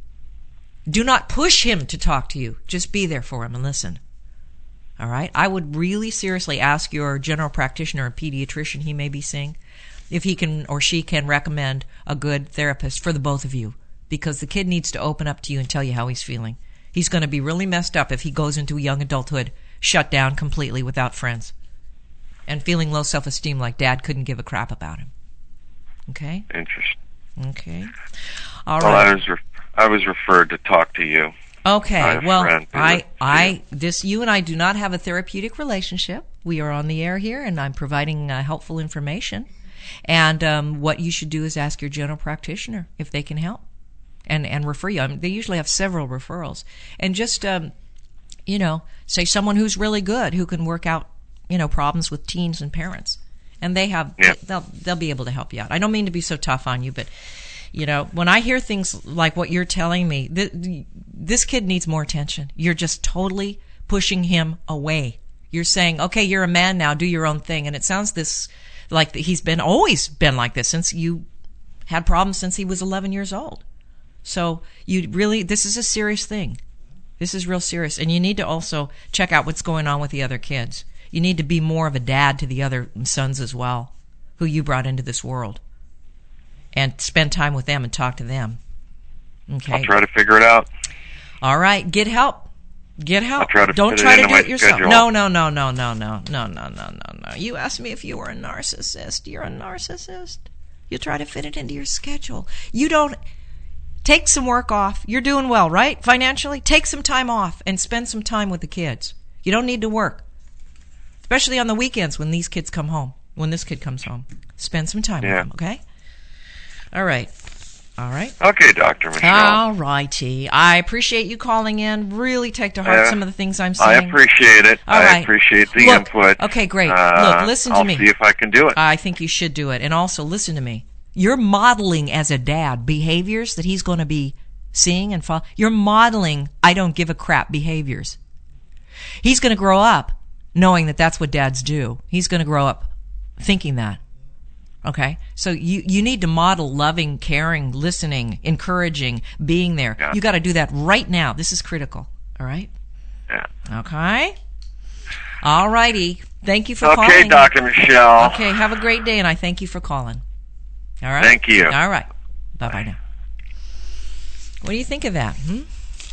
Speaker 2: Do not push him to talk to you. Just be there for him and listen. All right? I would really seriously ask your general practitioner or pediatrician he may be seeing if he can or she can recommend a good therapist for the both of you, because the kid needs to open up to you and tell you how he's feeling. He's going to be really messed up if he goes into young adulthood shut down completely without friends and feeling low self-esteem like Dad couldn't give a crap about him. Okay?
Speaker 3: Interesting.
Speaker 2: Okay. All
Speaker 3: well,
Speaker 2: right.
Speaker 3: I was re- I was referred to talk to you.
Speaker 2: Okay, well,
Speaker 3: friend who
Speaker 2: I,
Speaker 3: was-
Speaker 2: I, this, you and I do not have a therapeutic relationship. We are on the air here, and I'm providing uh, helpful information. And um, what you should do is ask your general practitioner if they can help, and and refer you. I mean, they usually have several referrals, and just um, you know, say someone who's really good who can work out, you know, problems with teens and parents, and they have
Speaker 3: Yeah.
Speaker 2: they'll they'll be able to help you out. I don't mean to be so tough on you, but you know, when I hear things like what you're telling me, th- this kid needs more attention. You're just totally pushing him away. You're saying, okay, you're a man now, do your own thing. And it sounds this like he's been always been like this since you had problems since he was eleven years old. So you really, this is a serious thing. This is real serious. And you need to also check out what's going on with the other kids. You need to be more of a dad to the other sons as well, who you brought into this world. And spend time with them and talk to them. Okay.
Speaker 3: I'll try to figure it out.
Speaker 2: All right. Get help. Get help.
Speaker 3: I'll try to
Speaker 2: Don't
Speaker 3: fit
Speaker 2: try
Speaker 3: it
Speaker 2: to
Speaker 3: into
Speaker 2: do
Speaker 3: my
Speaker 2: it yourself.
Speaker 3: schedule.
Speaker 2: No, no, no, no, no, no, no, no, no, no, no. You asked me if you were a narcissist. You're a narcissist. You try to fit it into your schedule. You don't take some work off. You're doing well, right? Financially, take some time off and spend some time with the kids. You don't need to work, especially on the weekends when these kids come home. When this kid comes home, spend some time
Speaker 3: Yeah.
Speaker 2: with them. Okay. All right. All right.
Speaker 3: Okay, Doctor Michelle.
Speaker 2: All righty. I appreciate you calling in. Really take to heart
Speaker 3: Yeah.
Speaker 2: some of the things I'm
Speaker 3: I
Speaker 2: saying.
Speaker 3: appreciate it.
Speaker 2: All
Speaker 3: I
Speaker 2: right.
Speaker 3: appreciate the
Speaker 2: Look,
Speaker 3: input.
Speaker 2: okay, great.
Speaker 3: Uh,
Speaker 2: Look, listen to
Speaker 3: I'll
Speaker 2: me.
Speaker 3: see if I can do it.
Speaker 2: I think you should do it. And also, listen to me. You're modeling as a dad behaviors that he's going to be seeing and follow. You're modeling I don't give a crap behaviors. He's going to grow up knowing that that's what dads do. He's going to grow up thinking that. Okay? So you, you need to model loving, caring, listening, encouraging, being there.
Speaker 3: Yeah.
Speaker 2: You got to do that right now. This is critical. All right?
Speaker 3: Yeah.
Speaker 2: Okay? All righty. Thank you for
Speaker 3: Okay,
Speaker 2: calling.
Speaker 3: Doctor Michelle.
Speaker 2: Okay, have a great day, and I thank you for calling. All right?
Speaker 3: Thank you.
Speaker 2: All right. Bye-bye now. What do you think of that? Hmm?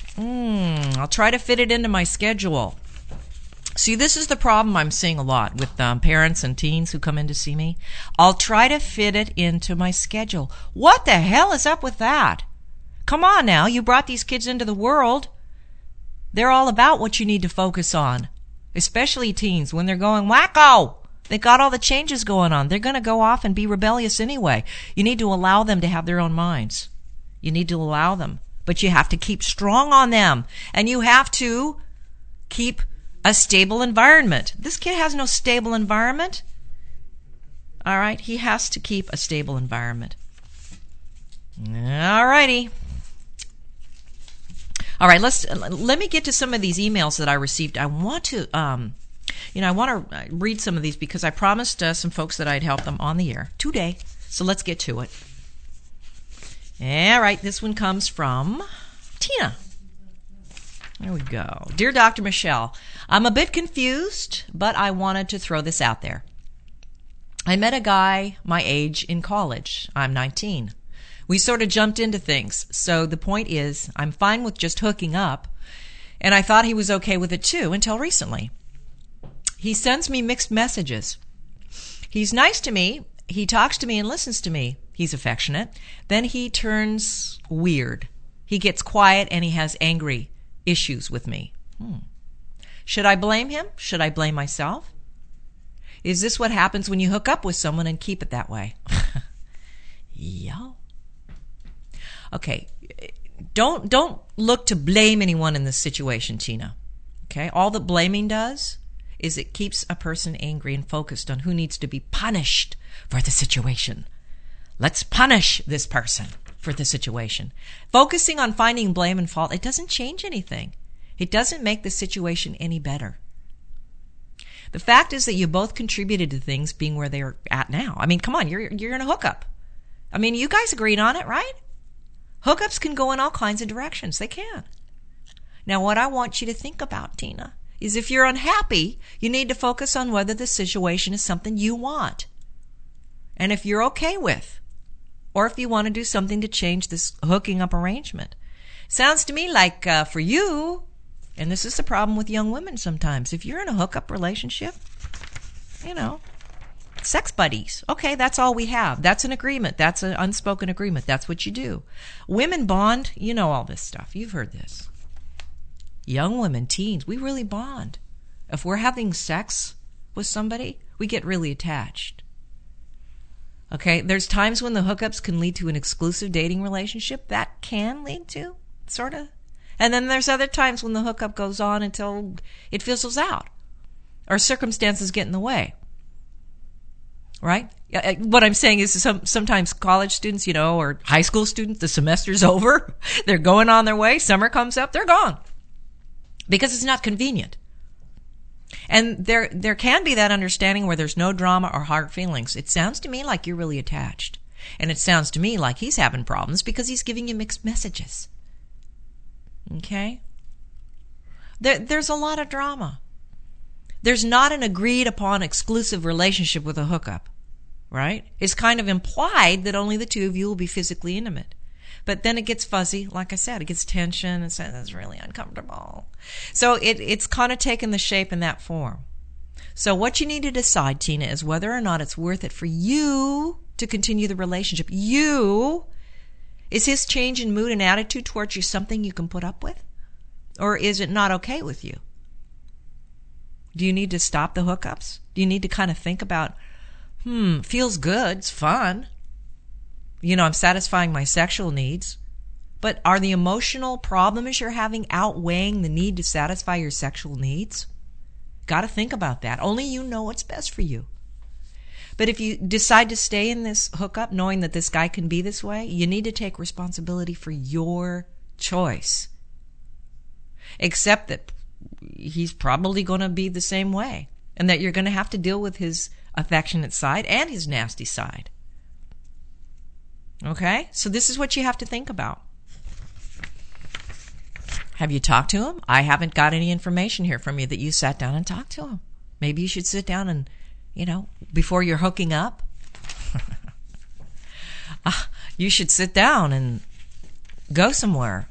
Speaker 2: Mm, I'll try to fit it into my schedule. See, this is the problem I'm seeing a lot with um, parents and teens who come in to see me. I'll try to fit it into my schedule. What the hell is up with that? Come on now, you brought these kids into the world. They're all about what you need to focus on, especially teens when they're going wacko. They got all the changes going on. They're going to go off and be rebellious anyway. You need to allow them to have their own minds. You need to allow them. But you have to keep strong on them. And you have to keep a stable environment. This kid has no stable environment. All right? He has to keep a stable environment. All righty. All right, let's let me get to some of these emails that I received. I want to um you know, I want to read some of these because I promised uh, some folks that I'd help them on the air today. So let's get to it. All right, this one comes from Tina. There we go. Dear Doctor Michelle, I'm a bit confused, but I wanted to throw this out there. I met a guy my age in college. I'm nineteen. We sort of jumped into things. So the point is, I'm fine with just hooking up, and I thought he was okay with it too until recently. He sends me mixed messages. He's nice to me. He talks to me and listens to me. He's affectionate. Then he turns weird. He gets quiet and he has angry issues with me. Hmm. Should I blame him? Should I blame myself? Is this what happens when you hook up with someone and keep it that way? Yeah. Okay. Don't don't look to blame anyone in this situation, Tina. Okay? All that blaming does is it keeps a person angry and focused on who needs to be punished for the situation. Let's punish this person for the situation. Focusing on finding blame and fault, it doesn't change anything. It doesn't make the situation any better. The fact is that you both contributed to things being where they're at now. I mean, come on, you're you're in a hookup. I mean, you guys agreed on it, right? Hookups can go in all kinds of directions. They can. Now, what I want you to think about, Tina, is if you're unhappy, you need to focus on whether the situation is something you want. And if you're okay with, or if you want to do something to change this hooking up arrangement. Sounds to me like uh, for you, and this is the problem with young women sometimes, if you're in a hookup relationship, you know, sex buddies, okay, that's all we have. That's an agreement. That's an unspoken agreement. That's what you do. Women bond, you know all this stuff. You've heard this. Young women, teens, we really bond. If we're having sex with somebody, we get really attached. Okay, there's times when the hookups can lead to an exclusive dating relationship. That can lead to, sort of. And then there's other times when the hookup goes on until it fizzles out or circumstances get in the way. right? What I'm saying is some, sometimes college students, you know, or high school students, the semester's over. They're going on their way. Summer comes up. They're gone because it's not convenient. And there there can be that understanding where there's no drama or hard feelings. It sounds to me like you're really attached. And it sounds to me like he's having problems because he's giving you mixed messages. Okay? There, there's a lot of drama. There's not an agreed upon exclusive relationship with a hookup, right? It's kind of implied that only the two of you will be physically intimate. But then it gets fuzzy, like I said, it gets tension, and it's really uncomfortable. So it, it's kind of taken the shape in that form. So what you need to decide, Tina, is whether or not it's worth it for you to continue the relationship. You, is his change in mood and attitude towards you something you can put up with? Or is it not okay with you? Do you need to stop the hookups? Do you need to kind of think about, hmm, feels good, it's fun. You know, I'm satisfying my sexual needs. But are the emotional problems you're having outweighing the need to satisfy your sexual needs? Got to think about that. Only you know what's best for you. But if you decide to stay in this hookup knowing that this guy can be this way, you need to take responsibility for your choice. Except that he's probably going to be the same way, and that you're going to have to deal with his affectionate side and his nasty side. Okay? So this is what you have to think about. Have you talked to him? I haven't got any information here from you that you sat down and talked to him. Maybe you should sit down and, you know, before you're hooking up, uh, you should sit down and go somewhere.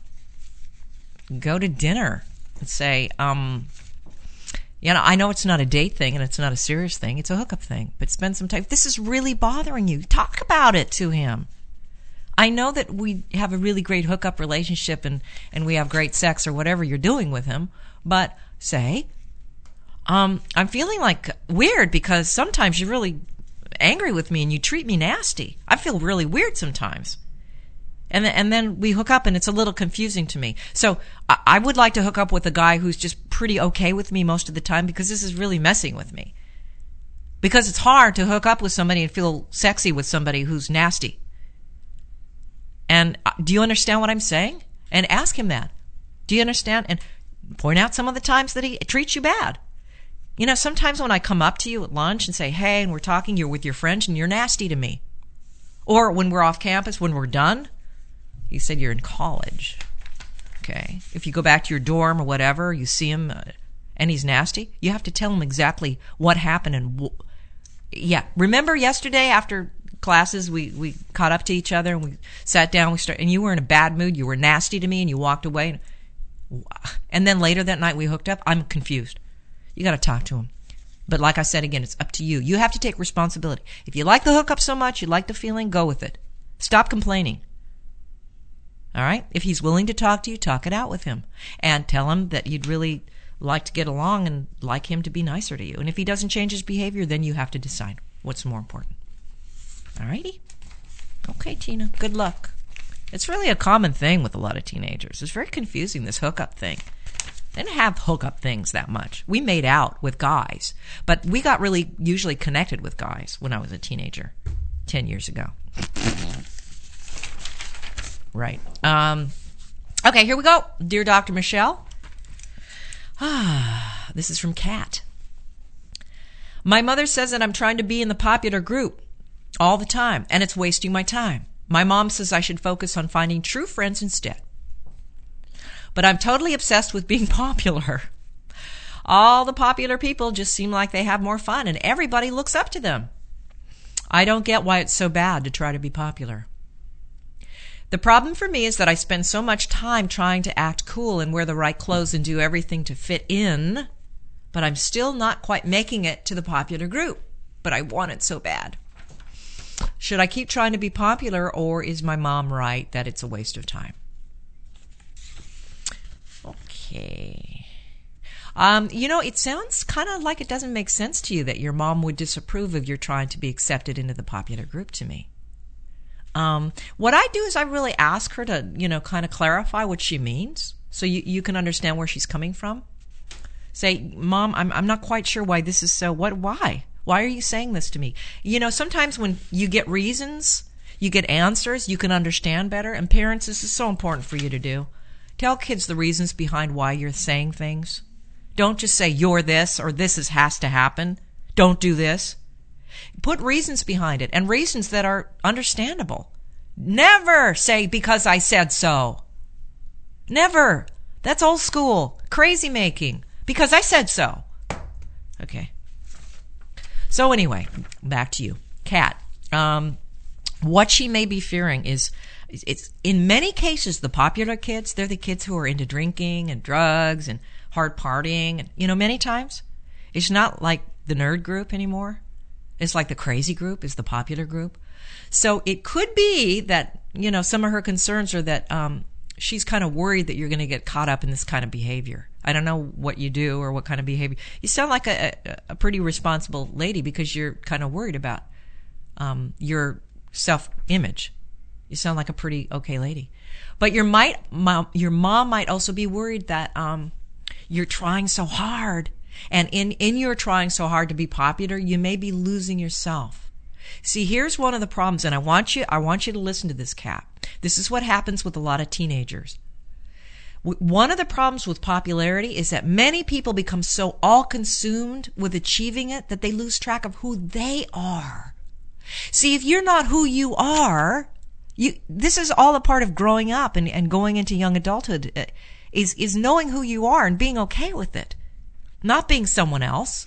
Speaker 2: Go to dinner and say, um, you know, I know it's not a date thing and it's not a serious thing. It's a hookup thing. But spend some time. This is really bothering you. Talk about it to him. I know that we have a really great hookup relationship and, and we have great sex or whatever you're doing with him, but say, um, I'm feeling like weird because sometimes you're really angry with me and you treat me nasty. I feel really weird sometimes. And then, and then we hook up and it's a little confusing to me. So I, I would like to hook up with a guy who's just pretty okay with me most of the time because this is really messing with me. Because it's hard to hook up with somebody and feel sexy with somebody who's nasty. And do you understand what I'm saying? And ask him that. Do you understand? And point out some of the times that he treats you bad. You know, sometimes when I come up to you at lunch and say, hey, and we're talking, you're with your friends and you're nasty to me. Or when we're off campus, when we're done, you said you're in college. Okay. If you go back to your dorm or whatever, you see him uh, and he's nasty, you have to tell him exactly what happened. And w- yeah, remember yesterday after classes, we, we caught up to each other and we sat down, we started, and you were in a bad mood, you were nasty to me, and you walked away. And, and then later that night we hooked up. I'm confused. You got to talk to him. But like I said again, it's up to you. You have to take responsibility. If you like the hookup so much, you like the feeling, go with it. Stop complaining. All right? If he's willing to talk to you, talk it out with him. And tell him that you'd really like to get along and like him to be nicer to you. And if he doesn't change his behavior, then you have to decide what's more important. All righty? Okay, Tina. Good luck. It's really a common thing with a lot of teenagers. It's very confusing, this hookup thing. They didn't have hookup things that much. We made out with guys, but we got really usually connected with guys when I was a teenager ten years ago. Right. Um, okay, here we go. Dear Doctor Michelle. Ah, this is from Kat. My mother says that I'm trying to be in the popular group all the time, and it's wasting my time. My mom says I should focus on finding true friends instead. But I'm totally obsessed with being popular. All the popular people just seem like they have more fun, and everybody looks up to them. I don't get why it's so bad to try to be popular. The problem for me is that I spend so much time trying to act cool and wear the right clothes and do everything to fit in, but I'm still not quite making it to the popular group. But I want it so bad. Should I keep trying to be popular, or is my mom right that it's a waste of time? Okay. Um, you know, it sounds kind of like it doesn't make sense to you that your mom would disapprove of your trying to be accepted into the popular group to me. Um, what I do is I really ask her to, you know, kind of clarify what she means so you, you can understand where she's coming from. Say, Mom, I'm I'm not quite sure why this is so. What? Why? Why are you saying this to me? You know, sometimes when you get reasons, you get answers, you can understand better. And parents, this is so important for you to do. Tell kids the reasons behind why you're saying things. Don't just say you're this or this is, has to happen. Don't do this. Put reasons behind it, and reasons that are understandable. Never say because I said so. Never. That's old school. Crazy making. Because I said so. Okay. So anyway, back to you. Kat, um, what she may be fearing is, it's in many cases the popular kids, they're the kids who are into drinking and drugs and hard partying. And, you know, many times it's not like the nerd group anymore. It's like the crazy group is the popular group. So it could be that, you know, some of her concerns are that um, she's kind of worried that you're going to get caught up in this kind of behavior. I don't know what you do or what kind of behavior. You sound like a, a, a pretty responsible lady because you're kind of worried about um, your self-image. You sound like a pretty okay lady. But your might, mom, your mom might also be worried that um, you're trying so hard. And in, in your trying so hard to be popular, you may be losing yourself. See, here's one of the problems, and I want you, I want you to listen to this, Kat. This is what happens with a lot of teenagers. One of the problems with popularity is that many people become so all-consumed with achieving it that they lose track of who they are. See, if you're not who you are, you, this is all a part of growing up and, and going into young adulthood, uh, is, is knowing who you are and being okay with it. Not being someone else.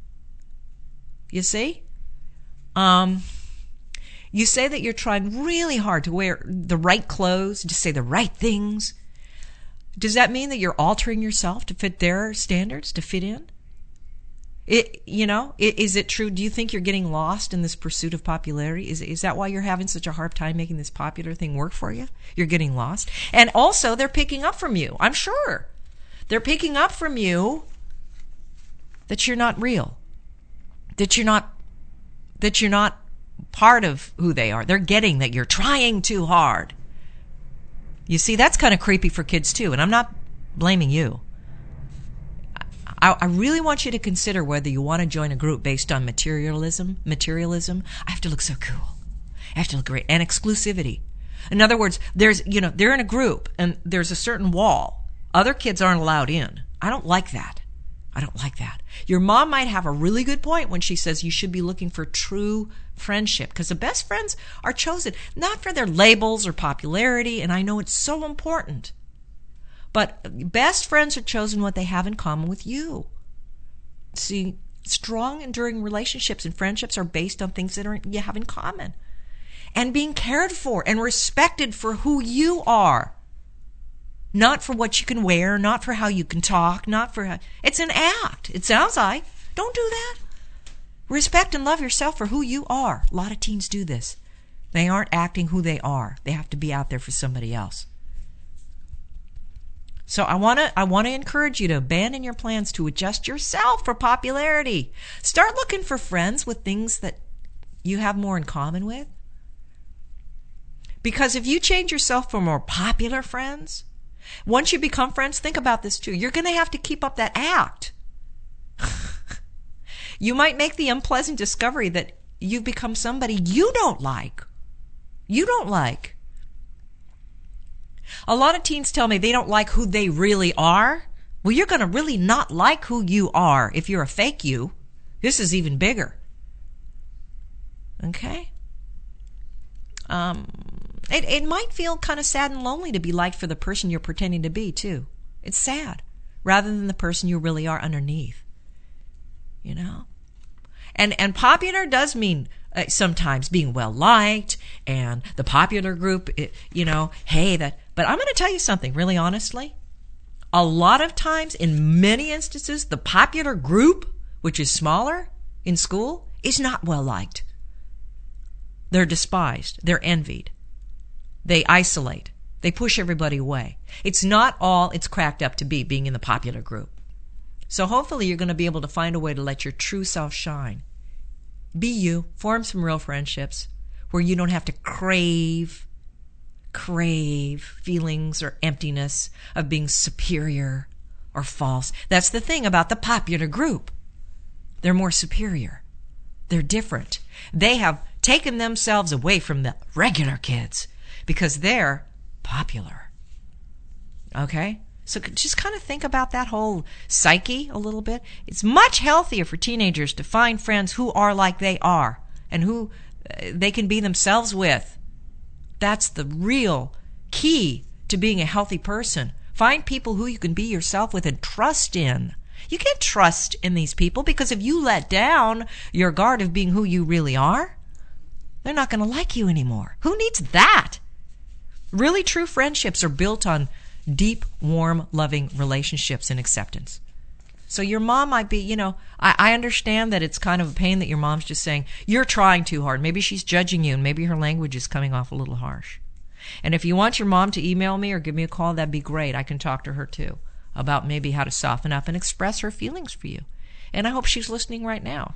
Speaker 2: You see? Um, you say that you're trying really hard to wear the right clothes, to say the right things. Does that mean that you're altering yourself to fit their standards, to fit in? It, you know, is it true? Do you think you're getting lost in this pursuit of popularity? Is, is that why you're having such a hard time making this popular thing work for you? You're getting lost. And also, they're picking up from you. I'm sure. They're picking up from you that you're not real, that you're not, that you're not part of who they are. They're getting that you're trying too hard. You see, that's kind of creepy for kids too, and I'm not blaming you. I, I really want you to consider whether you want to join a group based on materialism. Materialism. I have to look so cool. I have to look great, and exclusivity. In other words, there's, you know, they're in a group and there's a certain wall. Other kids aren't allowed in. I don't like that. I don't like that. Your mom might have a really good point when she says you should be looking for true friendship, because the best friends are chosen not for their labels or popularity, and I know it's so important. But best friends are chosen what they have in common with you. See, strong, enduring relationships and friendships are based on things that are, you have in common. And being cared for and respected for who you are. Not for what you can wear, not for how you can talk, not for how... It's an act. It sounds like. Don't do that. Respect and love yourself for who you are. A lot of teens do this. They aren't acting who they are. They have to be out there for somebody else. So I want to I want to encourage you to abandon your plans to adjust yourself for popularity. Start looking for friends with things that you have more in common with. Because if you change yourself for more popular friends, once you become friends, think about this too. You're going to have to keep up that act. You might make the unpleasant discovery that you've become somebody you don't like. You don't like. A lot of teens tell me they don't like who they really are. Well, you're going to really not like who you are if you're a fake you. This is even bigger. Okay? Um... It it might feel kind of sad and lonely to be liked for the person you're pretending to be, too. It's sad, rather than the person you really are underneath. You know? And and popular does mean uh, sometimes being well-liked, and the popular group, it, you know, hey, that... But I'm going to tell you something, really honestly. A lot of times, in many instances, the popular group, which is smaller in school, is not well-liked. They're despised. They're envied. They isolate. They push everybody away. It's not all it's cracked up to be, being in the popular group. So hopefully you're going to be able to find a way to let your true self shine. Be you. Form some real friendships where you don't have to crave, crave feelings or emptiness of being superior or false. That's the thing about the popular group. They're more superior. They're different. They have taken themselves away from the regular kids because they're popular. Okay? So just kind of think about that whole psyche a little bit. It's much healthier for teenagers to find friends who are like they are and who they can be themselves with. That's the real key to being a healthy person. Find people who you can be yourself with and trust in. You can't trust in these people because if you let down your guard of being who you really are, they're not going to like you anymore. Who needs that? Really true friendships are built on deep, warm, loving relationships and acceptance. So your mom might be, you know, I, I understand that it's kind of a pain that your mom's just saying, you're trying too hard. Maybe she's judging you and maybe her language is coming off a little harsh. And if you want your mom to email me or give me a call, that'd be great. I can talk to her too about maybe how to soften up and express her feelings for you. And I hope she's listening right now.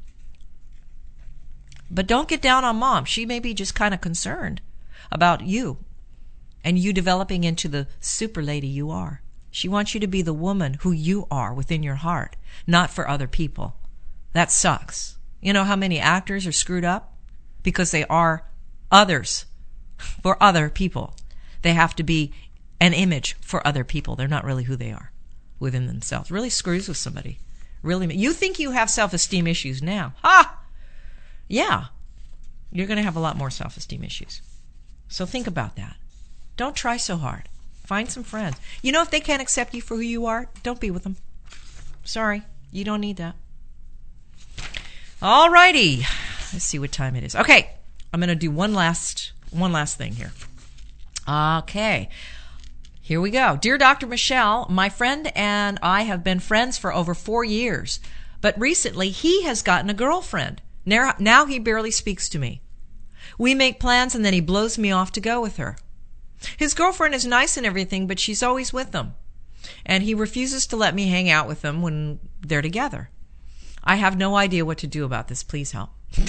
Speaker 2: But don't get down on mom. She may be just kind of concerned about you and you developing into the super lady you are. She wants you to be the woman who you are within your heart, not for other people. That sucks. You know how many actors are screwed up? Because they are others for other people. They have to be an image for other people. They're not really who they are within themselves. Really screws with somebody. Really, you think you have self-esteem issues now. Ha! Yeah. You're going to have a lot more self-esteem issues. So think about that. Don't try so hard. Find some friends. You know, if they can't accept you for who you are, don't be with them. Sorry, you don't need that. All righty. Let's see what time it is. Okay, I'm going to do one last one last thing here. Okay, here we go. Dear Doctor Michelle, my friend and I have been friends for over four years, but recently he has gotten a girlfriend. Now, now he barely speaks to me. We make plans and then he blows me off to go with her. His girlfriend is nice and everything, but she's always with them. And he refuses to let me hang out with them when they're together. I have no idea what to do about this. Please help.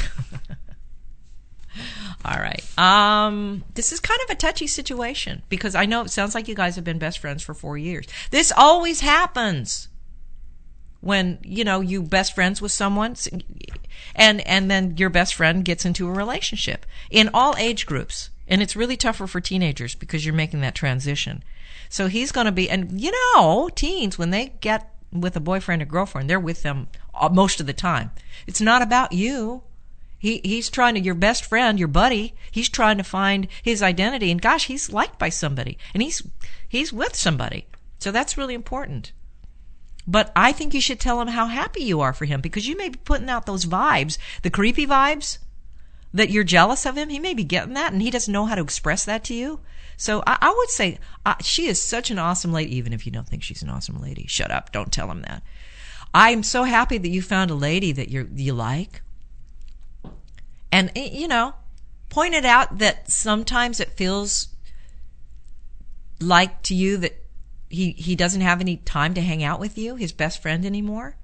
Speaker 2: All right. Um, this is kind of a touchy situation because I know it sounds like you guys have been best friends for four years. This always happens when, you know, you best friends with someone and, and then your best friend gets into a relationship in all age groups. And it's really tougher for teenagers because you're making that transition. So he's going to be, and you know, teens, when they get with a boyfriend or girlfriend, they're with them most of the time. It's not about you. He He's trying to, your best friend, your buddy, he's trying to find his identity. And gosh, he's liked by somebody. And he's he's with somebody. So that's really important. But I think you should tell him how happy you are for him because you may be putting out those vibes, the creepy vibes, that you're jealous of him. He may be getting that and he doesn't know how to express that to you. So I, I would say uh, she is such an awesome lady, even if you don't think she's an awesome lady. Shut up. Don't tell him that. I'm so happy that you found a lady that you you like. And, you know, point it out that sometimes it feels like to you that he, he doesn't have any time to hang out with you, his best friend anymore.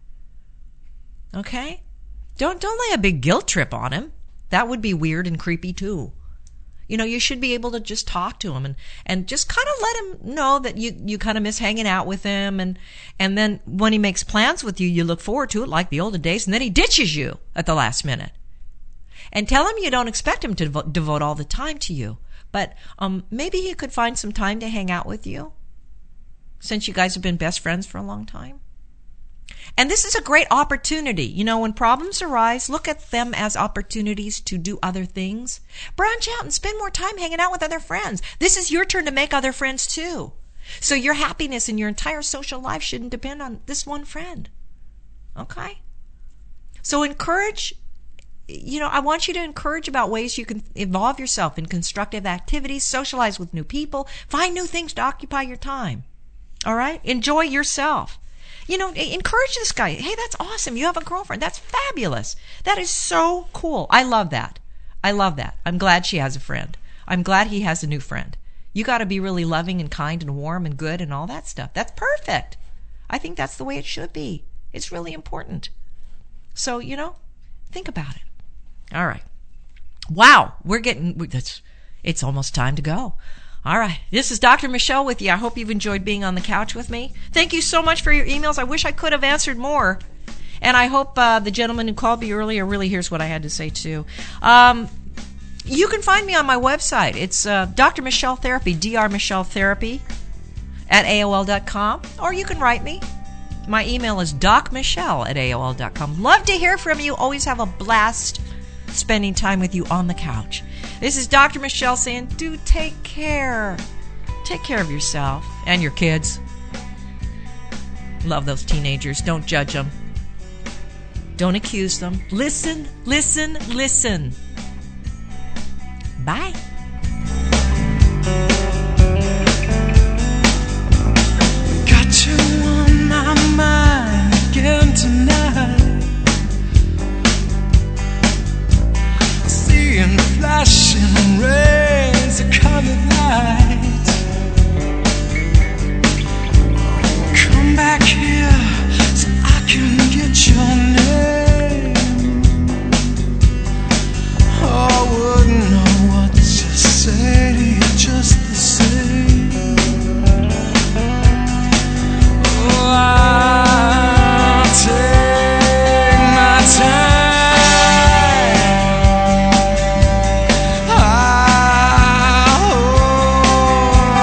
Speaker 2: Okay? Don't don't lay a big guilt trip on him. That would be weird and creepy too. You know, you should be able to just talk to him and, and just kind of let him know that you, you kind of miss hanging out with him. And, and then when he makes plans with you, you look forward to it like the olden days. And then he ditches you at the last minute. And tell him you don't expect him to devote, devote all the time to you. But um, maybe he could find some time to hang out with you since you guys have been best friends for a long time. And this is a great opportunity. You know, when problems arise, look at them as opportunities to do other things. Branch out and spend more time hanging out with other friends. This is your turn to make other friends too. So your happiness in your entire social life shouldn't depend on this one friend. Okay? So encourage, you know, I want you to encourage about ways you can involve yourself in constructive activities, socialize with new people, find new things to occupy your time. All right? Enjoy yourself. You know, encourage this guy. Hey, that's awesome. You have a girlfriend. That's fabulous. That is so cool. I love that. I love that. I'm glad she has a friend. I'm glad he has a new friend. You got to be really loving and kind and warm and good and all that stuff. That's perfect. I think that's the way it should be. It's really important. So, you know, think about it. All right. Wow. We're getting, that's, it's almost time to go. All right. This is Doctor Michelle with you. I hope you've enjoyed being on the couch with me. Thank you so much for your emails. I wish I could have answered more. And I hope uh, the gentleman who called me earlier really hears what I had to say, too. Um, you can find me on my website. It's uh, Doctor Michelle Therapy, D R Michelle Therapy, at A O L dot com. Or you can write me. My email is docmichelle at A O L dot com. Love to hear from you. Always have a blast spending time with you on the couch. This is Doctor Michelle saying, do take care. Take care of yourself and your kids. Love those teenagers. Don't judge them. Don't accuse them. Listen, listen, listen. Bye.